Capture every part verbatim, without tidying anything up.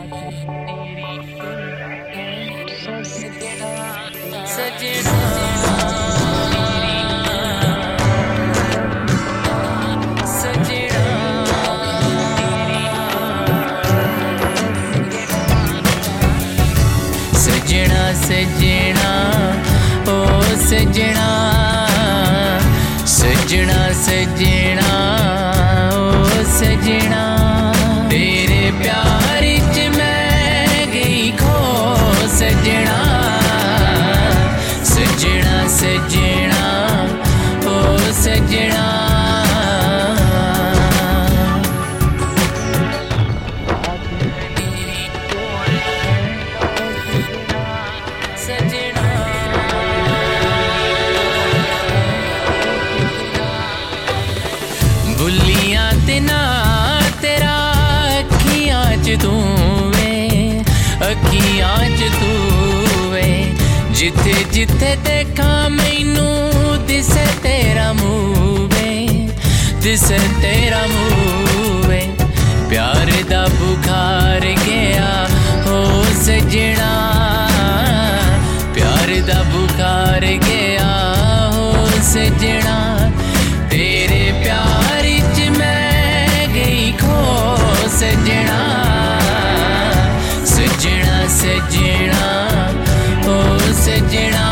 सजना ओ सजना सजना सजना ओ सजना तेरे प्यार च मैं गई खो सजना सजना सजना ओ सजना बुलियां तेना तेरा अखियां च तू वे अखियां च तू वे जिथे जिथे देखा मैनू दिसे तेरा मुँह वे दिसे तेरा मुँह वे प्यार दा बुखार गया हो सजना प्यार दा बुखार गया हो सजना तेरे प्यार च मैं गई खो सजना सजना सजना ओ सजना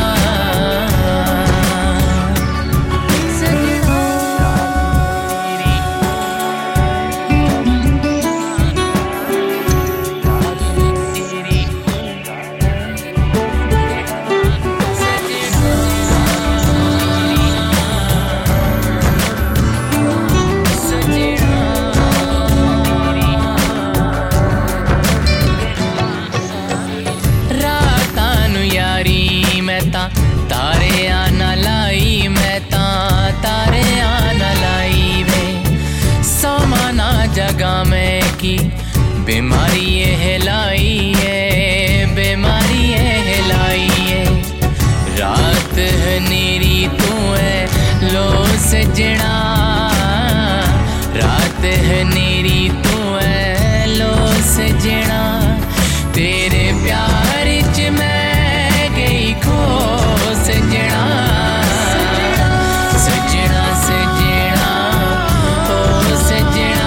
तारे आना लाई मैं ता तारे आना लाई वे समाना जगह में की बीमारी ये लाई है बीमारी ये लाई है रात हनेरी तू है लो सजना रात हनेरी तू है लो सजना तेरे प्यार च मैं गई खो सजना सजना सजना ओ सजना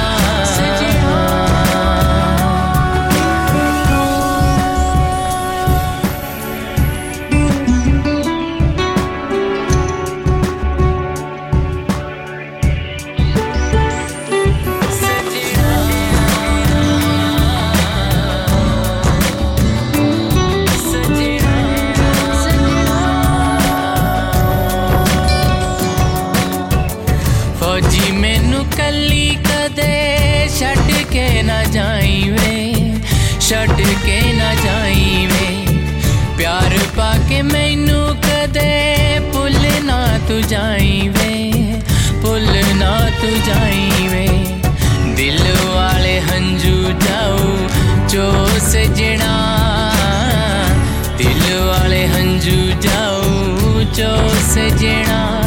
फौजी मैनू कली कदे छड्ड के ना जाई वे छड्ड के ना जाई वे प्यार पाके मैनू कदे भुल ना तू जाई वे भुल ना तू जाई वे दिल वाले हंजू जाऊ जो सजना दिल वाले हंजू जाऊ जो सजना